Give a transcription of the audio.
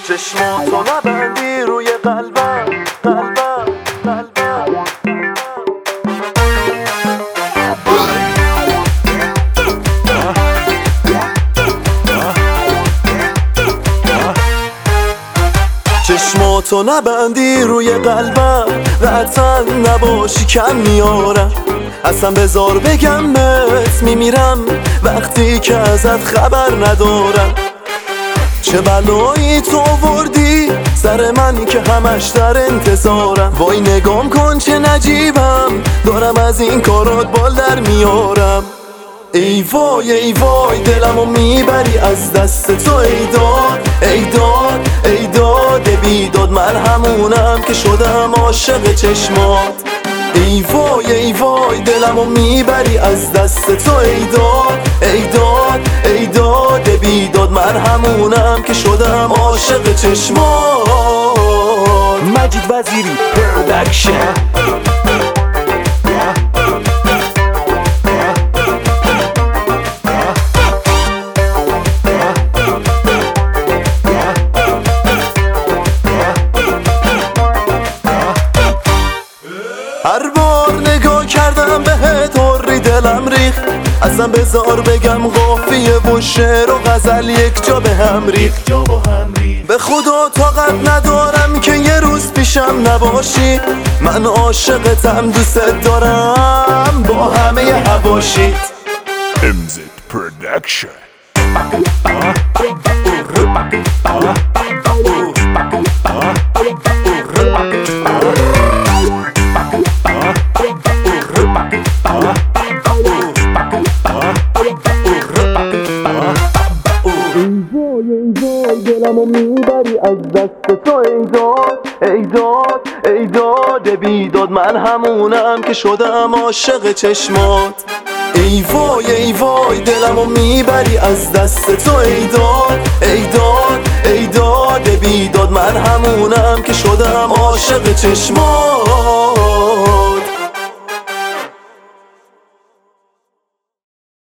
چشماتو نبندی روی قلبم قلبم قلبم. چشماتو نبندی روی قلبم قطعا نباشی کم میارم. اصلا بذار بگم بهت میمیرم وقتی که ازت خبر ندارم. چه بلایی تو آوردی سر من که همش در انتظارم. وای نگام کن چه نجیبم دارم از این کارات بال در میارم. ای وای ای وای دلمو میبری از دست تو. ای داد ای داد ای داد بیداد من همونم که شدم عاشق چشمات. ای وای ای وای دلمو میبری از دست تو. ای داد ای داد ای داد بیداد من همونم که شدم عاشق چشمات. مجید وزیری پروداکشن. هر بار نگاه کردم بهت هوری دلم ریخت. اصلا بذار بگم قافیه و شعر و غزل یک جا به هم ریخت. به خدا طاقت ندارم که یه روز پیشم نباشی. من عاشقتم دوست دارم با همه حواشیت. MZ Production. دلمو میبری از دست تو. ای داد ای داد ای داد بیداد من همونم که شدم عاشق چشمات. ای وای ای وای دلمو میبری از دست تو. ای داد ای داد ای داد بیداد من همونم که شدم عاشق چشمات.